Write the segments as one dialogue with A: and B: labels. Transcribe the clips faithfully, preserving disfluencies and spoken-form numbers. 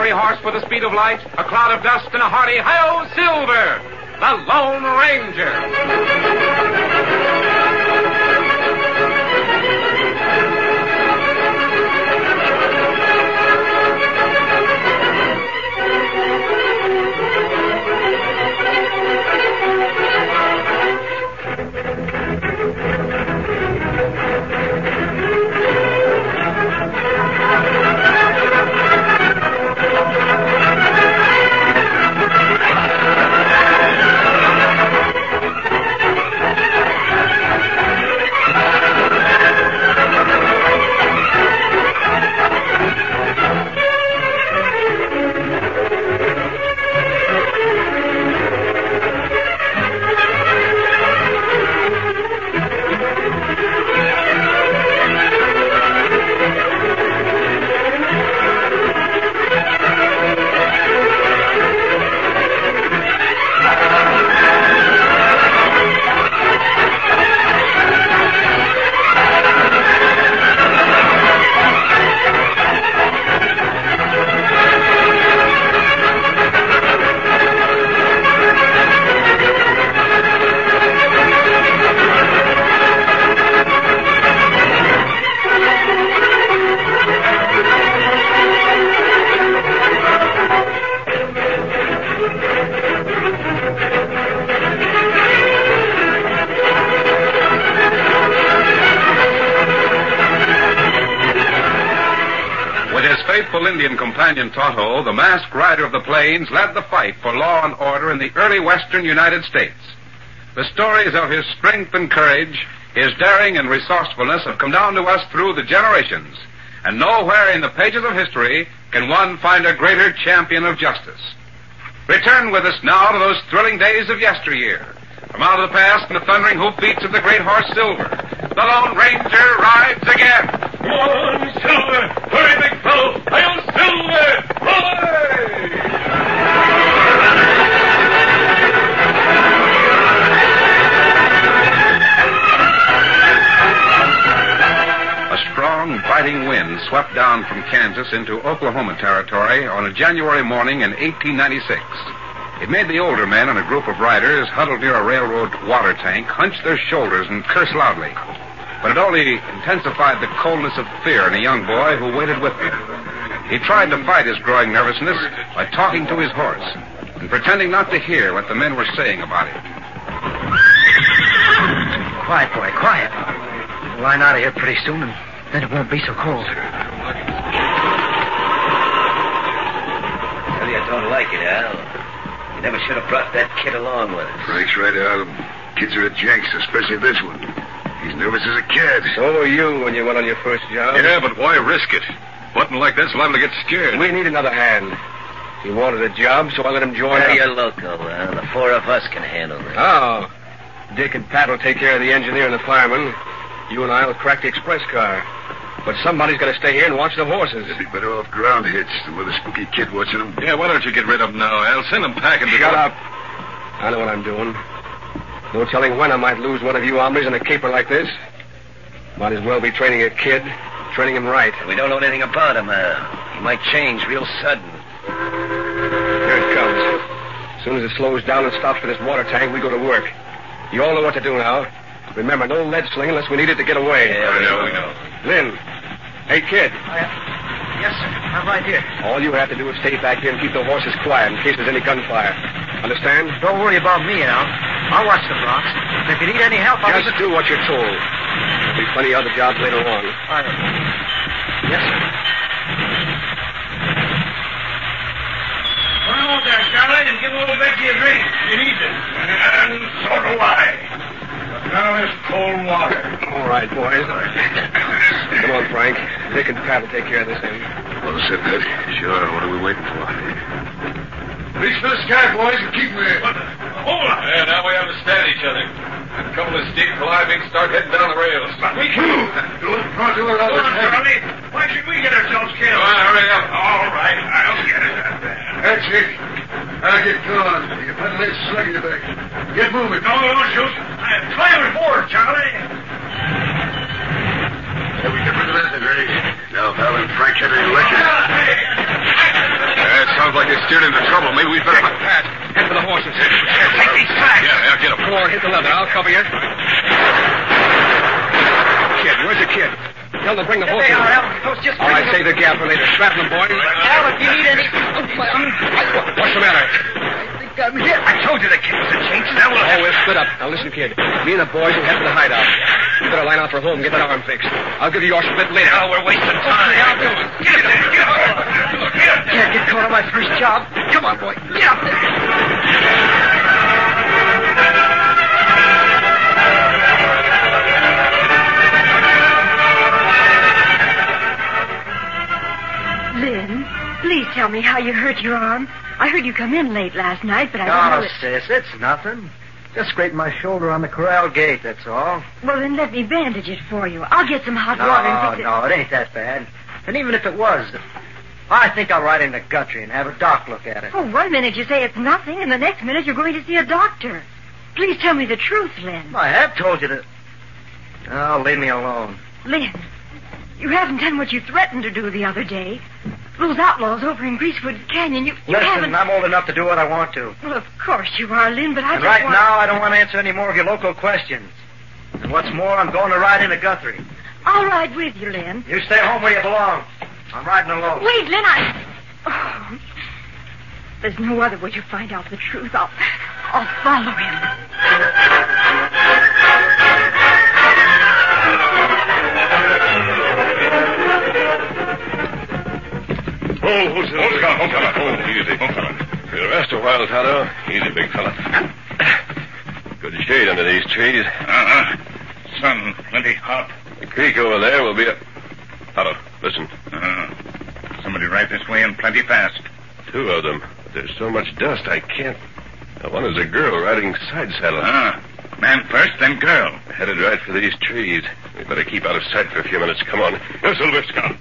A: fiery horse with the speed of light, a cloud of dust, and a hearty hi-yo Silver, the Lone Ranger.
B: Indian companion Tonto, the masked rider of the plains, led the fight for law and order in the early western United States. The stories of his strength and courage, his daring and resourcefulness have come down to us through the generations, and nowhere in the pages of history can one find a greater champion of justice. Return with us now to those thrilling days of yesteryear. From out of the past and the thundering hoofbeats of the great horse Silver, the Lone Ranger rides again.
C: Come on, Silver! Hurry, big fellow! Hail, Silver! Hooray!
B: A strong, biting wind swept down from Kansas into Oklahoma territory on a January morning in eighteen ninety-six. It made the older men and a group of riders huddled near a railroad water tank hunch their shoulders and curse loudly. But it only intensified the coldness of fear in a young boy who waited with them. He tried to fight his growing nervousness by talking to his horse and pretending not to hear what the men were saying about him.
D: Quiet, boy, quiet. We'll line out of here pretty soon, and then it won't be so cold.
E: Well, you don't like it, Al. You never should have brought that kid along with us.
F: Frank's right, Al. Kids are a jinx, especially this one. He's nervous as a kid.
G: So were you when you went on your first job.
F: Yeah, but why risk it? Button like that's liable to get scared.
G: We need another hand. He wanted a job, so I let him join
E: Hey,
G: up.
E: you're loco, Al. The four of us can handle this.
G: Oh. Dick and Pat will take care of the engineer and the fireman. You and I will crack the express car. But somebody's got to stay here and watch the horses.
F: They'd be better off ground hits than with a spooky kid watching them.
B: Yeah, why don't you get rid of them now, Al? Send them packing.
G: Shut up. I know what I'm doing. No telling when I might lose one of you hombres in a caper like this. Might as well be training a kid, training him right.
E: We don't know anything about him, Al. He might change real sudden.
G: Here it comes. As soon as it slows down and stops for this water tank, we go to work. You all know what to do now. Remember, no lead sling unless we need it to get away.
E: Yeah, we know, we know.
G: Lynn. Hey, kid.
D: Oh, yeah. Yes, sir. I'm right here.
G: All you have to do is stay back here and keep the horses quiet in case there's any gunfire. Understand?
D: Don't worry about me, Al. I'll watch the blocks. If you need any help, I'll...
G: Just do what you're told. There'll be plenty of other jobs later on.
D: All right. Yes, sir.
C: Come on there, Charlie, and give old Becky a drink. She needs it. And so do I. But now it's cold water.
G: All right, boys. Come on, Frank. Dick and Pat will take care of this end.
F: Well said, Pat. Sure. What are we waiting for?
C: Reach for the sky, boys, and keep me. Hold on.
B: Yeah, now we understand each other. A couple of steep climbing, start heading down the rails.
C: But we can. Don't try to it, Charlie. Why should we get ourselves killed?
B: Come on, hurry up.
C: All right, I'll get it.
F: That's it. I'll get going. You put a little slug in your back. Get moving.
C: No, don't shoot. I'm climbing forward, Charlie.
F: Yeah, we get rid of that, Ray. Now, if Al and Frank had any liquor.
C: Hey.
B: Uh, it sounds like they steered into trouble. Maybe we better...
G: Pat, head for the horses.
C: Take these sacks.
B: Yeah, yeah, get them.
G: Four, hit the leather. I'll cover you. Kid, where's the kid? Tell them to bring the horses.
D: They are, Al. I was just...
G: All right, save the gap for later. Strapping them, boys.
D: Al, if you need any... Oh, my arm.
G: What's the matter?
D: I think I'm hit.
C: I told you the kid was a jinx. Now we'll
G: Oh, we'll split up. Now, listen, kid. Me and the boys will head for the hideout. You better line out for home and get that arm fixed. I'll give you your split later.
C: Now we're wasting time.
D: Okay, I'll do it.
C: Get up there. Get up there. Get up there.
D: Can't get caught on my first job. Come on, boy. Get up there.
H: Lynn, please tell me how you hurt your arm. I heard you come in late last night, but I don't know...
D: Oh,
H: It...
D: sis, it's nothing. Just scraped my shoulder on the corral gate, that's all.
H: Well, then let me bandage it for you. I'll get some hot water and fix it.
D: No, no, it ain't that bad. And even if it was, I think I'll ride into Guthrie and have a doc look at it.
H: Oh, one minute you say it's nothing, and the next minute you're going to see a doctor. Please tell me the truth, Lynn.
D: I have told you that... Oh, leave me alone.
H: Lynn, you haven't done what you threatened to do the other day. Those outlaws over in Greasewood Canyon, you, you
D: Listen,
H: haven't...
D: I'm old enough to do what I want to.
H: Well, of course you are, Lynn, but I
D: And
H: just
D: right
H: want...
D: now, I don't want to answer any more of your local questions. And what's more, I'm going to ride into Guthrie.
H: I'll ride with you, Lynn.
D: You stay home where you belong. I'm riding alone.
H: Wait, Lynn, I... Oh, there's no other way to find out the truth. I'll, I'll follow him.
B: Oh, hold still. Hold still. Hold still. Oh, easy. Hold still.
I: We'll rest a while, Tonto. Easy, big fella. Good shade under these trees.
C: Uh-uh. Sun plenty hot.
I: The creek over there will be a... Tonto, listen.
C: Uh-huh. Somebody right this way and plenty fast.
I: Two of them. But there's so much dust, I can't... Now, one is a girl riding side saddle.
C: Ah. Man first, then girl.
I: Headed right for these trees. We better keep out of sight for a few minutes. Come on.
C: Go, Silver, Scout.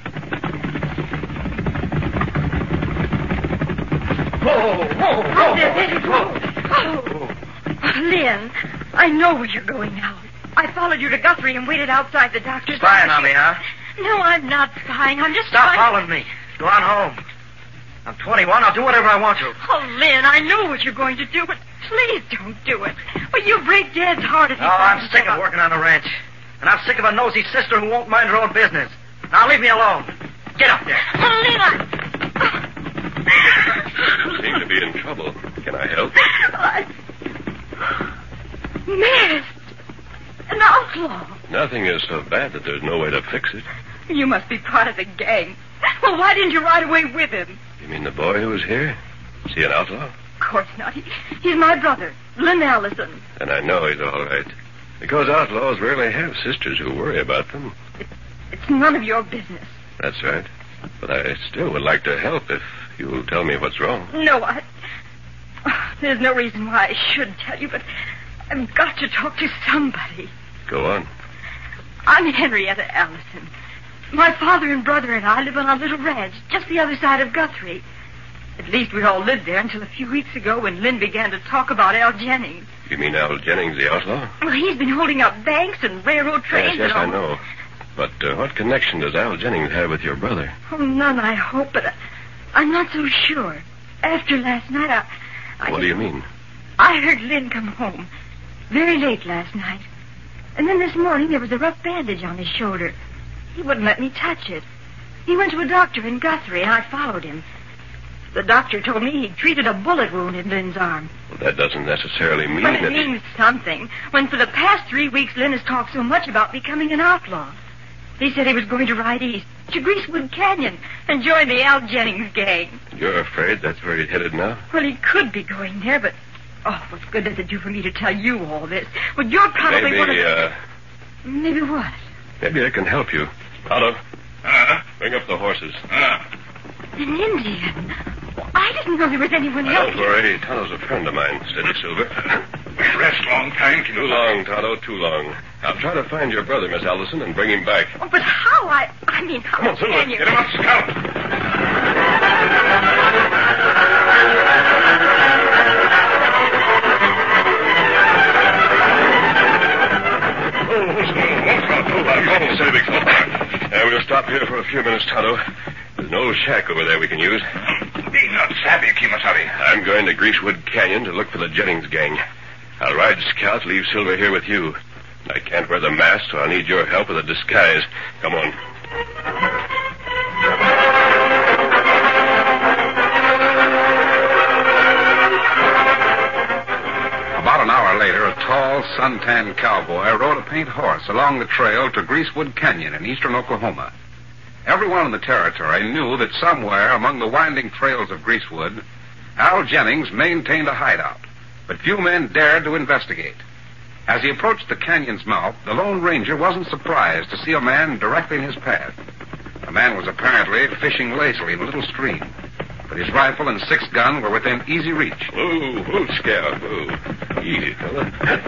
D: Whoa, whoa,
H: Oh, there, there you go. Oh. Oh, Lynn, I know where you're going now. I followed you to Guthrie and waited outside the doctor's
D: Spying
H: office.
D: on me, huh?
H: No, I'm not spying. I'm just
D: Stop
H: trying...
D: following me. Go on home. I'm twenty-one. I'll do whatever I want to.
H: Oh, Lynn, I know what you're going to do, but please don't do it. Well, you'll break Dad's heart if
D: No,
H: you
D: I'm
H: find
D: sick
H: out.
D: of working on the ranch. And I'm sick of a nosy sister who won't mind her own business. Now leave me alone. Get up there.
H: Oh, Lynn, I...
I: You seem to be in trouble. Can I help?
H: I... Masked. An outlaw.
I: Nothing is so bad that there's no way to fix it.
H: You must be part of the gang. Well, why didn't you ride away with him?
I: You mean the boy who was here? Is he an outlaw?
H: Of course not. He, he's my brother, Lynn Allison.
I: And I know he's all right. Because outlaws rarely have sisters who worry about them.
H: It's none of your business.
I: That's right. But I still would like to help if you'll tell me what's wrong.
H: No, I... Oh, there's no reason why I should tell you, but I've got to talk to somebody.
I: Go on.
H: I'm Henrietta Allison. My father and brother and I live on a little ranch just the other side of Guthrie. At least we all lived there until a few weeks ago when Lynn began to talk about Al Jennings.
I: You mean Al Jennings, the outlaw?
H: Well, he's been holding up banks and railroad trains
I: Yes, yes,
H: and
I: I
H: all.
I: know. But uh, what connection does Al Jennings have with your brother?
H: Oh, none, I hope, but I, I'm not so sure. After last night, I... I
I: What do you mean?
H: I heard Lynn come home very late last night. And then this morning there was a rough bandage on his shoulder. He wouldn't let me touch it. He went to a doctor in Guthrie, and I followed him. The doctor told me he'd treated a bullet wound in Lynn's arm.
I: Well, that doesn't necessarily mean
H: But it
I: that...
H: means something, when for the past three weeks Lynn has talked so much about becoming an outlaw. He said he was going to ride east, to Greasewood Canyon, and join the Al Jennings gang.
I: You're afraid that's where he's headed now?
H: Well, he could be going there, but... Oh, what good does it do for me to tell you all this? Well, you're probably
I: Maybe,
H: one of the...
I: uh...
H: Maybe what?
I: Maybe I can help you. Otto,
C: Uh-huh.
I: bring up the horses.
C: Uh.
H: An Indian? Well, I didn't know there was anyone
I: Now,
H: else.
I: don't worry. Tonto's a friend of mine, Steady Silver.
C: Rest long time.
I: Too long, Tonto, too long. I'll try to find your brother, Miss Allison, and bring him back.
H: Oh, but how? I... I mean, how
I: Come on, Silver,
H: can you...
C: Get him up, Scout.
I: Steady, big fella. Uh, we'll stop here for a few minutes, Tonto. There's an old shack over there we can use.
C: Being not savvy, Kimasabi.
I: I'm going to Greasewood Canyon to look for the Jennings gang. I'll ride scout, leave Silver here with you. I can't wear the mask, so I'll need your help with a disguise. Come on.
B: About an hour later, a tall, suntanned cowboy rode a paint horse along the trail to Greasewood Canyon in eastern Oklahoma. Everyone in the territory knew that somewhere among the winding trails of Greasewood, Al Jennings maintained a hideout, but few men dared to investigate. As he approached the canyon's mouth, the Lone Ranger wasn't surprised to see a man directly in his path. The man was apparently fishing lazily in a little stream, but his rifle and six gun were within easy reach.
I: Whoa, whoa, Scout, whoa. Easy, fella.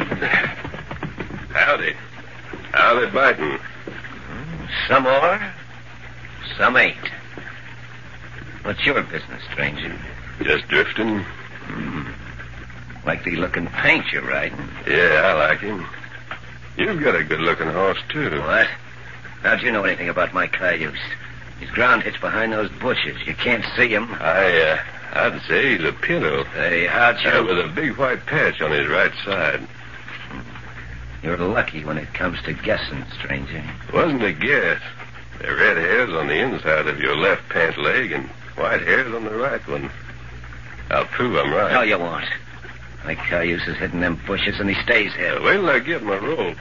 I: Howdy. How they biting?
E: Some are, some ain't. What's your business, stranger?
I: Just drifting.
E: Mm. Likely looking paint you're riding.
I: Yeah, I like him. You've got a good-looking horse, too.
E: What? How'd you know anything about my cayuse? He's ground hitched behind those bushes. You can't see him.
I: I, uh, I'd say he's a pinto.
E: Hey, how'd you...
I: Uh, with a big white patch on his right side.
E: You're lucky when it comes to guessing, stranger.
I: Wasn't a guess. There are red hairs on the inside of your left pant leg and white hairs on the right one. I'll prove I'm right.
E: No, you won't. My cayuse is hitting them bushes, and he stays here.
I: Uh, wait till I get my rope.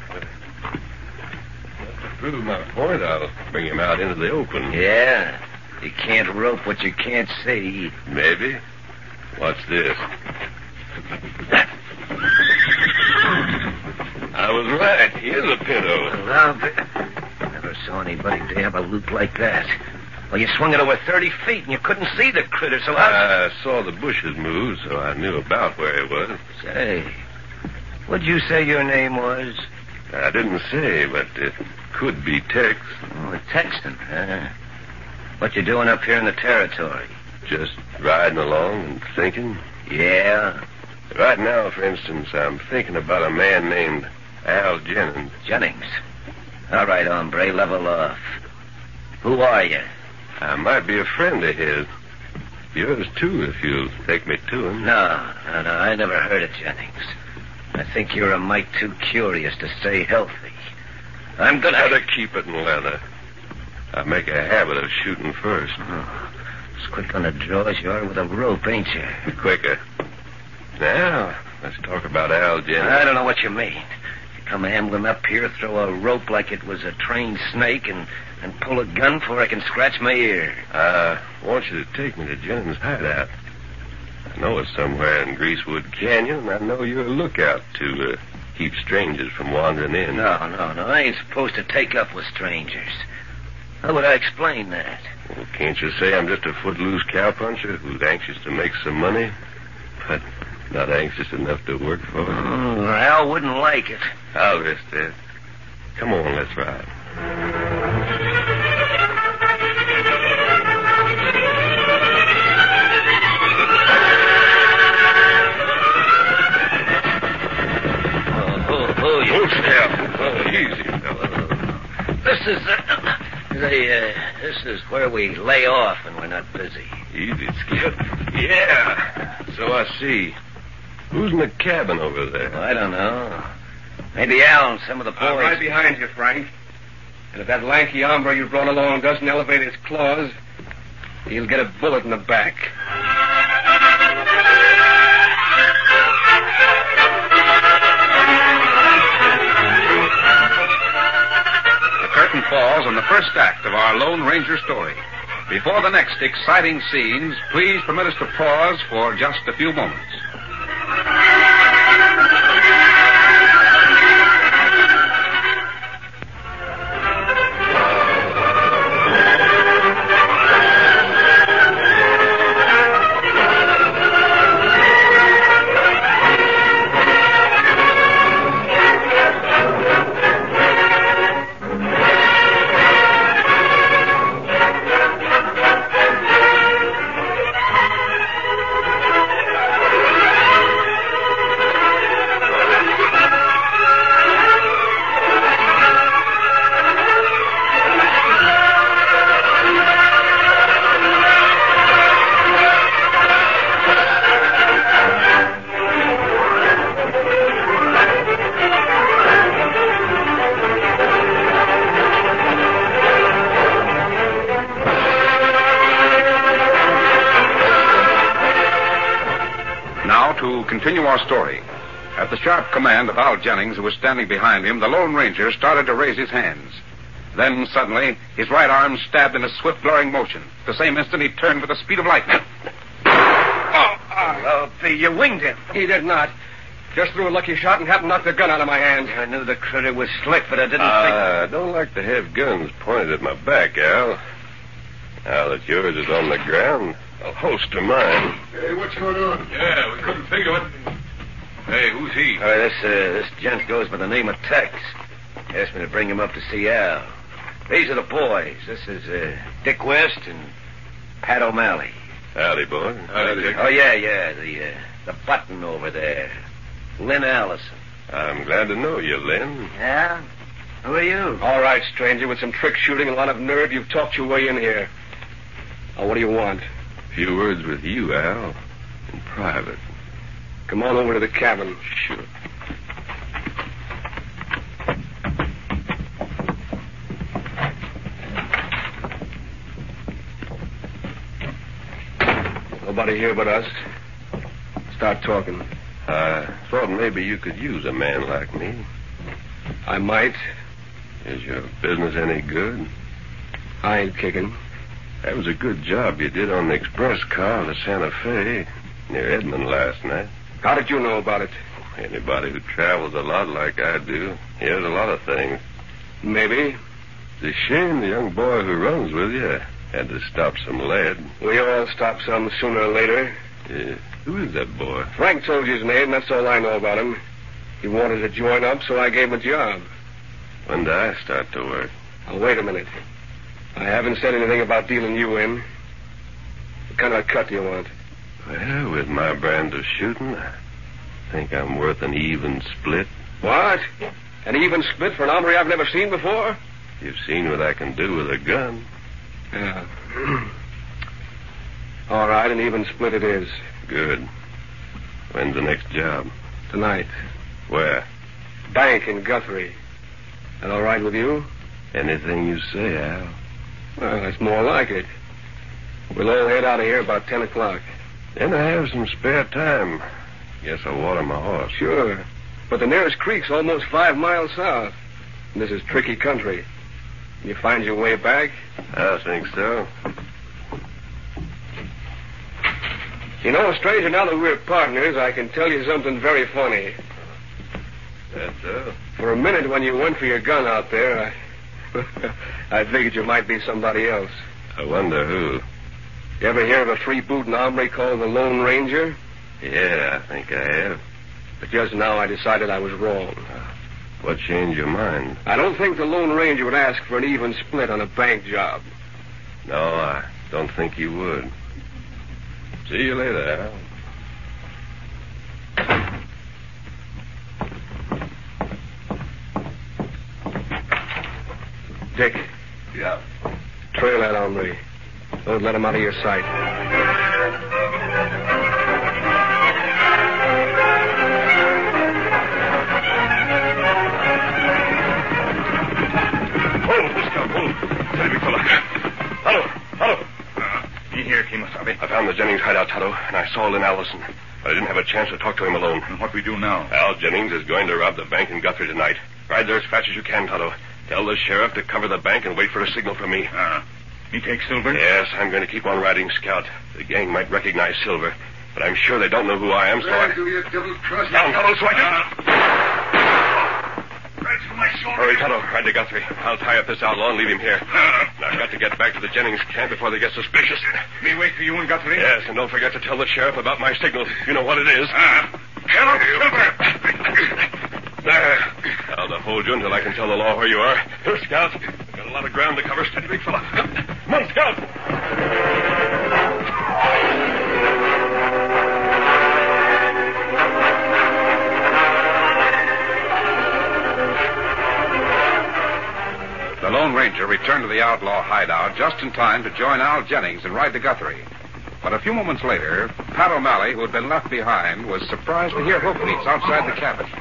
I: To prove my point, I'll bring him out into the open.
E: Yeah? You can't rope what you can't see.
I: Maybe. Watch this. I was right. He is a pinto.
E: Well, never saw anybody dab a loop like that. Well, you swung it over thirty feet, and you couldn't see the critter, so I...
I: I saw the bushes move, so I knew about where he was.
E: Say, what'd you say your name was?
I: I didn't say, but it could be Tex.
E: Oh, Texton, huh? What you doing up here in the territory?
I: Just riding along and thinking.
E: Yeah?
I: Right now, for instance, I'm thinking about a man named Al Jennings.
E: Jennings? All right, hombre, level off. Who are you?
I: I might be a friend of his. Yours, too, if you'll take me to him.
E: No, no, no, I never heard of Jennings. I think you're a mite too curious to stay healthy. I'm gonna...
I: Better keep it in leather. I make a habit of shooting first.
E: Oh, as quick on the draw as you are with a rope, ain't you?
I: Quicker. Now, let's talk about Al Jennings.
E: I don't know what you mean. You come ambling up here, throw a rope like it was a trained snake, and, and pull a gun before I can scratch my ear.
I: I want you to take me to Jennings' hideout. I know it's somewhere in Greasewood Canyon, and I know you're a lookout to uh, keep strangers from wandering in.
E: No, no, no. I ain't supposed to take up with strangers. How would I explain that?
I: Well, can't you say I'm just a footloose cowpuncher who's anxious to make some money, but not anxious enough to work for it?
E: Mm, Al wouldn't like it.
I: I'll risk that. Come on, let's ride. Oh, easy, fella.
E: This is uh, the, uh, this is where we lay off when we're not busy.
I: Easy, Skip. Yeah. So I see. Who's in the cabin over there?
E: Well, I don't know. Maybe Al and some of the boys.
G: I'm right behind you, Frank. And if that lanky hombre you brought along doesn't elevate his claws, he'll get a bullet in the back.
B: Curtain falls on the first act of our Lone Ranger story. Before the next exciting scenes, please permit us to pause for just a few moments. to continue our story. At the sharp command of Al Jennings, who was standing behind him, the Lone Ranger started to raise his hands. Then, suddenly, his right arm stabbed in a swift, glaring motion. At the same instant, he turned with the speed of lightning.
G: Oh, uh,
E: Well, P, you winged him.
G: he did not. Just threw a lucky shot and happened to knock the gun out of my hand.
E: I knew the critter was slick, but I didn't
I: I don't like to have guns pointed at my back, Al. Now that yours is on the ground, I'll holster mine.
F: Hey, what's going on?
C: Yeah, we couldn't figure it. Hey, who's he?
E: think. All right, this, uh, this gent goes by the name of Tex. Asked me to bring him up to see Al. These are the boys. This is uh, Dick West and Pat O'Malley.
I: Howdy, boy.
C: Howdy, Dick.
E: Oh, yeah, yeah, the, uh, the button over there. Lynn Allison.
I: I'm glad to know you, Lynn.
E: Yeah? Who are you?
G: All right, stranger, with some trick shooting and a lot of nerve, you've talked your way in here. Now, what do you want?
I: A few words with you, Al. In private.
G: Come on over to the cabin.
I: Sure.
G: Nobody here but us. Start talking.
I: I thought maybe you could use a man like me.
G: I might.
I: Is your business any good?
G: I ain't kicking.
I: That was a good job you did on the express car to Santa Fe near Edmond last night.
G: How did you know about it?
I: Anybody who travels a lot like I do hears a lot of things.
G: Maybe.
I: It's a shame the young boy who runs with you had to stop some lead.
G: We all stop some sooner or later.
I: Yeah. Who is that boy?
G: Frank told you his name. That's all I know about him. He wanted to join up, so I gave him a job.
I: When did I start to work?
G: Now, wait a minute. I haven't said anything about dealing you in. What kind of a cut do you want?
I: Well, with my brand of shooting, I think I'm worth an even split.
G: What? An even split for an hombre I've never seen before?
I: You've seen what I can do with a gun.
G: Yeah. All right, an even split it is.
I: Good. When's the next job?
G: Tonight.
I: Where?
G: Bank in Guthrie. That all right with you?
I: Anything you say, Al.
G: Well, that's more like it. We'll all head out of here about ten o'clock.
I: Then I have some spare time. Guess I'll water my horse.
G: Sure. But the nearest creek's almost five miles south. And this is tricky country. Can you find your way back?
I: I think so.
G: You know, stranger, now that we're partners, I can tell you something very funny.
I: That's so.
G: For a minute when you went for your gun out there, I, I figured you might be somebody else.
I: I wonder who.
G: You ever hear of a freebooting hombre called the Lone Ranger?
I: Yeah, I think I have.
G: But just now I decided I was wrong.
I: What changed your mind?
G: I don't think the Lone Ranger would ask for an even split on a bank job.
I: No, I don't think you would. See you later, Al.
G: Dick,
F: Yeah.
G: trail that hombre. Don't let him out of your sight.
C: Hold, this gun, hold. Steady, big fella. Hello, hello. Uh, me here, Kimasabi.
I: I found the Jennings hideout, Tonto, and I saw Lynn Allison. But I didn't have a chance to talk to him alone.
C: And what we do now?
I: Al Jennings is going to rob the bank in Guthrie tonight. Ride there as fast as you can, Tonto. Tell the sheriff to cover the bank and wait for a signal from me.
C: Uh, me take Silver?
I: Yes, I'm going to keep on riding scout. The gang might recognize Silver, but I'm sure they don't know who I am, so I...
F: Randall, you double-crossed...
I: Down, Tonto, so I can...
C: Right for my shoulder.
I: Hurry, Tonto. Ride to Guthrie. I'll tie up this outlaw and leave him here. And I've got to get back to the Jennings camp before they get suspicious.
C: Me wait for you in Guthrie?
I: Yes, and don't forget to tell the sheriff about my signal. You know what it is.
C: Uh, hello, Silver.
I: There. I'll hold you until I can tell the law where you are. Here, Scout. Got a lot of ground to cover. Steady, big fella. Come on, Scout.
B: The Lone Ranger returned to the outlaw hideout just in time to join Al Jennings and ride to Guthrie. But a few moments later, Pat O'Malley, who had been left behind, was surprised to hear hoofbeats outside the cabin.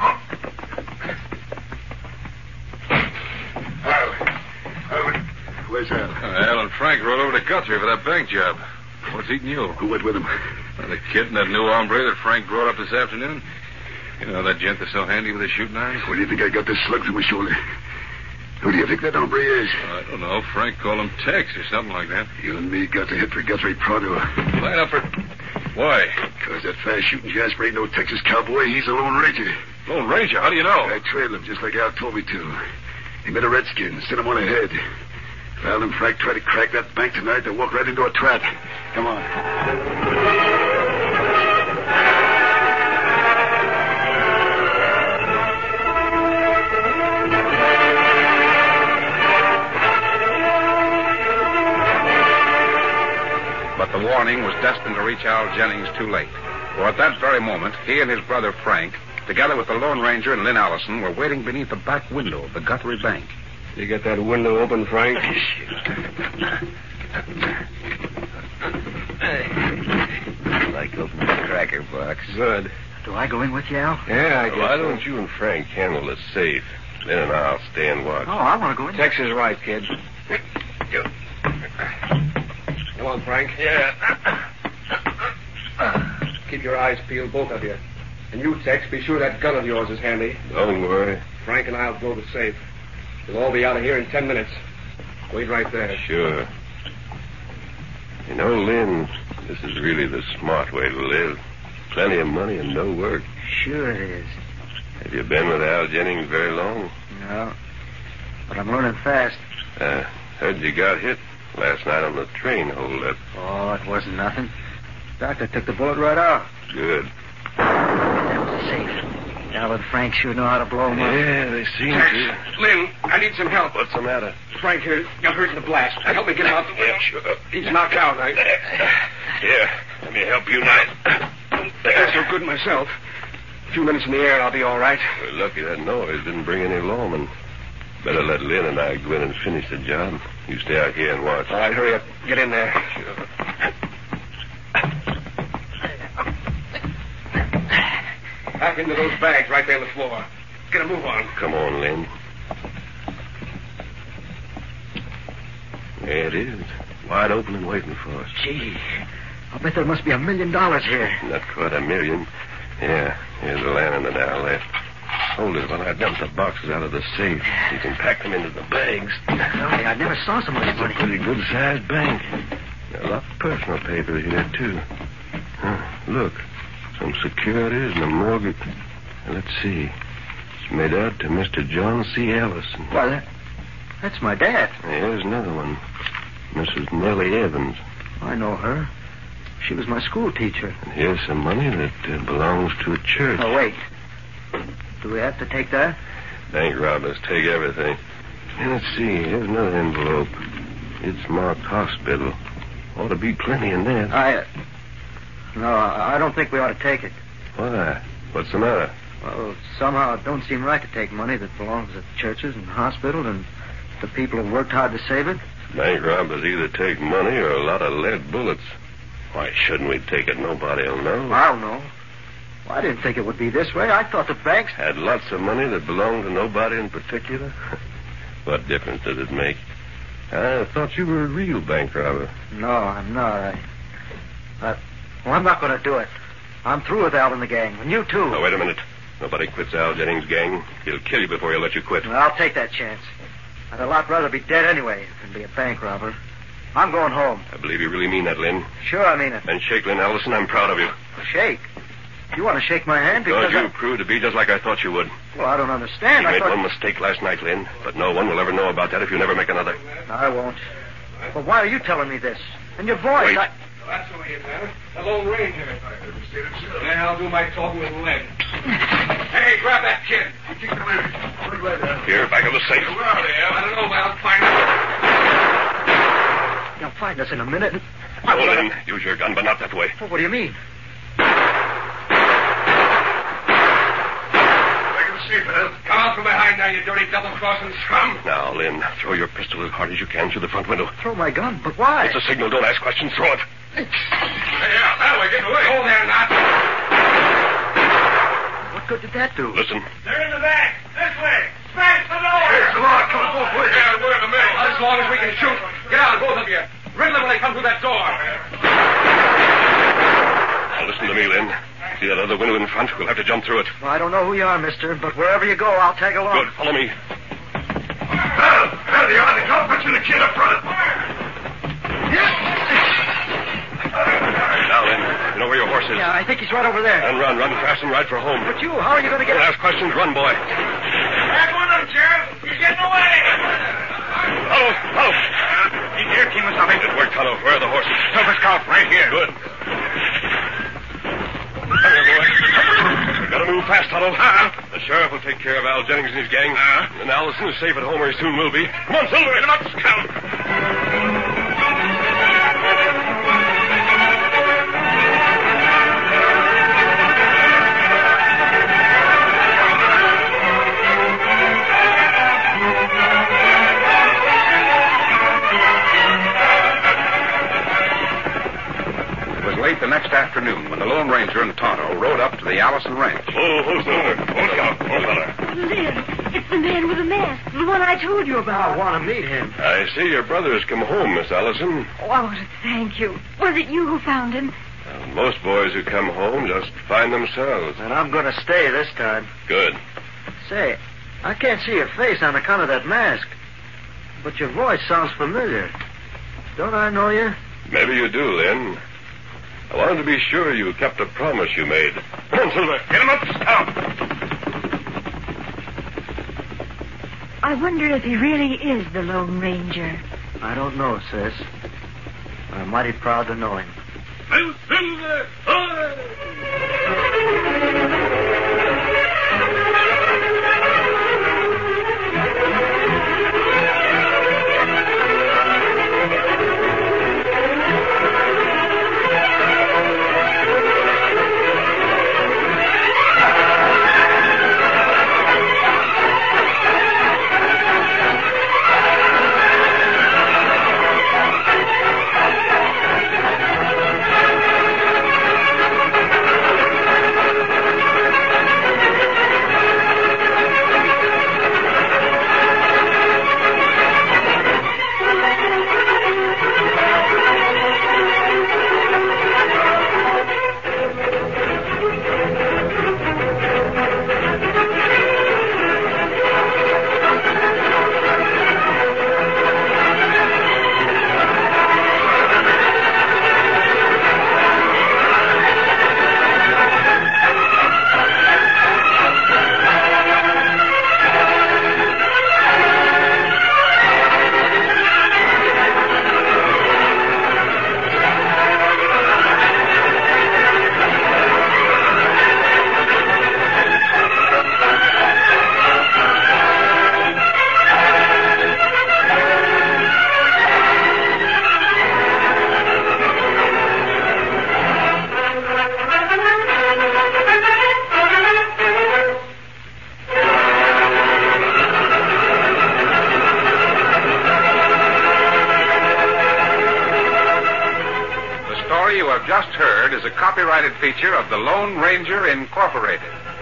F: Al. Al, where's Al?
C: Al and Frank rode over to Guthrie for that bank job. What's eating you?
F: Who went with him?
B: Well, the kid and that new hombre that Frank brought up this afternoon. You know, that gent that's so handy with his shooting irons?
F: Where do you think I got this slug through my shoulder? Who do you think that hombre is?
B: I don't know. Frank called him Tex or something like that.
F: You and me got to hit for Guthrie pronto.
B: Line up for... Why?
F: Because that fast-shooting Jasper ain't no Texas cowboy. He's a Lone Ranger.
B: Lone Ranger? How do you know?
F: I trailed him just like Al told me to. He met a redskin, sent him on ahead. If Al and Frank try to crack that bank tonight, they'll walk right into a trap. Come on.
B: But the warning was destined to reach Al Jennings too late. For at that very moment, he and his brother Frank, together with the Lone Ranger and Lynn Allison, were waiting beneath the back window of the Guthrie Bank.
G: You get that window open, Frank?
E: I like opening the cracker box.
G: Good.
D: Do I go in with you, Al?
G: Yeah, I guess.
I: Why
G: so.
I: don't you and Frank handle the safe? Lynn and I'll stay and watch.
D: Oh, I want to go in.
G: Tex is right, kid.
I: Go.
G: Come on, Frank.
I: Yeah.
G: Keep your eyes peeled, both of you. And you, Tex, be sure that gun of yours is handy.
I: Don't worry.
G: Frank and I'll blow the safe. We'll all be out of here in ten minutes. Wait right there.
I: Sure. You know, Lynn, this is really the smart way to live. Plenty of money and no work.
D: Sure it is.
I: Have you been with Al Jennings very long?
D: No. But I'm learning fast.
I: Uh, heard you got hit last night on the train holdup.
D: Oh, it wasn't nothing. Doctor took the bullet right out.
I: Good.
D: That was the safe. Al and Frank sure know how to blow them up.
I: Yeah, they seem
G: Tex,
I: to.
G: Lynn, I need some help.
I: What's the matter?
G: Frank here got hurt in the blast. Help me get him out the window.
I: Yeah, sure.
G: He's knocked out. I...
I: Here, let me help you now.
G: I'm so good myself. A few minutes in the air and I'll be all right.
I: We're lucky that noise didn't bring any lawmen. Better let Lynn and I go in and finish the job. You stay out here and watch.
G: All right, hurry up. Get in there.
I: Sure.
G: Back into those bags right there on the floor. Get a move on.
I: Come on, Lynn. There it is. Wide open and waiting for us.
D: Gee, I'll bet there must be a million dollars here.
I: Not quite a million. Yeah, here's the land in the down left. Hold it while I dump the boxes out of the safe. You can pack them into the bags.
D: Golly, I never saw so much
I: It's a
D: money.
I: pretty good-sized bank. A lot of personal papers here, too. Huh, look, some securities and a mortgage. Let's see. It's made out to Mister John C. Ellison.
D: Why, that, that's my dad.
I: Here's another one. Missus Nellie Evans.
D: I know her. She was my school teacher.
I: And here's some money that uh, belongs to a church.
D: Oh, wait. Do we have to take that?
I: Bank robbers take everything. And let's see. Here's another envelope. It's marked hospital. Ought to be plenty in there.
D: I... Uh, no, I I don't think we ought to take it.
I: Why? What's the matter?
D: Well, somehow it don't seem right to take money that belongs to churches and hospitals and to people who worked hard to save it.
I: Bank robbers either take money or a lot of lead bullets. Why shouldn't we take it? Nobody'll know.
D: I don't know. Well, I didn't think it would be this way. I thought the banks...
I: Had lots of money that belonged to nobody in particular? What difference does it make? I thought you were a real bank robber.
D: No, I'm not. I... I well, I'm not going to do it. I'm through with Al and the gang, and you too.
I: Now, wait a minute. Nobody quits Al Jennings' gang. He'll kill you before he'll let you quit.
D: Well, I'll take that chance. I'd a lot rather be dead anyway than be a bank robber. I'm going home.
I: I believe you really mean that, Lynn.
D: Sure, I mean it.
I: Then shake Lynn Allison. I'm proud of you.
D: Shake? You want to shake my hand because
I: Don't you
D: I...
I: prove to be just like I thought you would.
D: Well, I don't understand.
I: You
D: I
I: made
D: thought...
I: one mistake last night, Lynn, but no one will ever know about that if you never make another.
D: I won't. But why are you telling me this? And your voice,
I: Wait.
D: I...
G: That's the way it matters. The Lone Ranger. Yeah, I'll do my talking with Lynn. Hey, grab that kid.
F: You keep him in. Put it right down.
I: Here, back of the safe.
G: Where are they, Al? I don't know, but I'll find out.
D: You'll find us in a minute.
I: Go, Lynn. Use your gun, but not that way.
D: Well, what do you mean?
G: Come out from behind now, you dirty double-crossing scum.
I: Now, Lynn, throw your pistol as hard as you can through the front window.
D: Throw my gun, but why?
I: It's a signal. Don't ask questions. Throw it.
G: Hey, yeah, that way, get away. Hold there, not.
D: What good did that do?
I: Listen.
C: They're in the back. This way. Smash the door.
G: Hey, come on, come both ways. Yeah, we're in the middle. As long as we can shoot. Get out, both of you. Riddle them when they come through that door.
I: to me, Lynn. See that other window in front? We'll have to jump through it.
D: Well, I don't know who you are, mister, but wherever you go, I'll tag along.
I: Good. Follow me.
C: Well, there you are. The cop puts you the kid up front.
I: Now, Lynn, you know where your horse is?
D: Yeah, I think he's right over there.
I: And run, run fast and ride for home.
D: But you, how are you going to get...
I: Don't ask questions. Run, boy.
C: Back on him, Sheriff. He's getting away.
I: Follow, follow.
C: He's here, Kemosabe.
I: Good work, Tonto. Where are the horses?
C: Silver Scout, right here.
I: Good. Come here, boy. Gotta move fast, Tonto.
C: Uh-huh.
I: The sheriff will take care of Al Jennings and his gang.
C: Uh-huh.
I: And Allison is safe at home, or he soon will be. Come on, Silver.
C: Get him up, Scout.
B: Late the next afternoon when the Lone Ranger and Tonto rode up to the Allison Ranch.
I: Oh, who's there? Hold on, hold on.
H: Lynn, it's the man with the mask, the one I told you about.
D: I want to meet him.
I: I see your brother has come home, Miss Allison.
H: Oh, I want to thank you. Was it you who found him?
I: Well, most boys who come home just find themselves.
D: And I'm going to stay this time.
I: Good.
D: Say, I can't see your face on account of that mask. But your voice sounds familiar. Don't I know you?
I: Maybe you do, Lynn. I wanted to be sure you kept a promise you made. Come on, Silver.
C: Get him up, Scout.
H: I wonder if he really is the Lone Ranger.
D: I don't know, sis. I'm mighty proud to know him.
C: Hey, Silver!
B: Just heard is a copyrighted feature of the Lone Ranger Incorporated.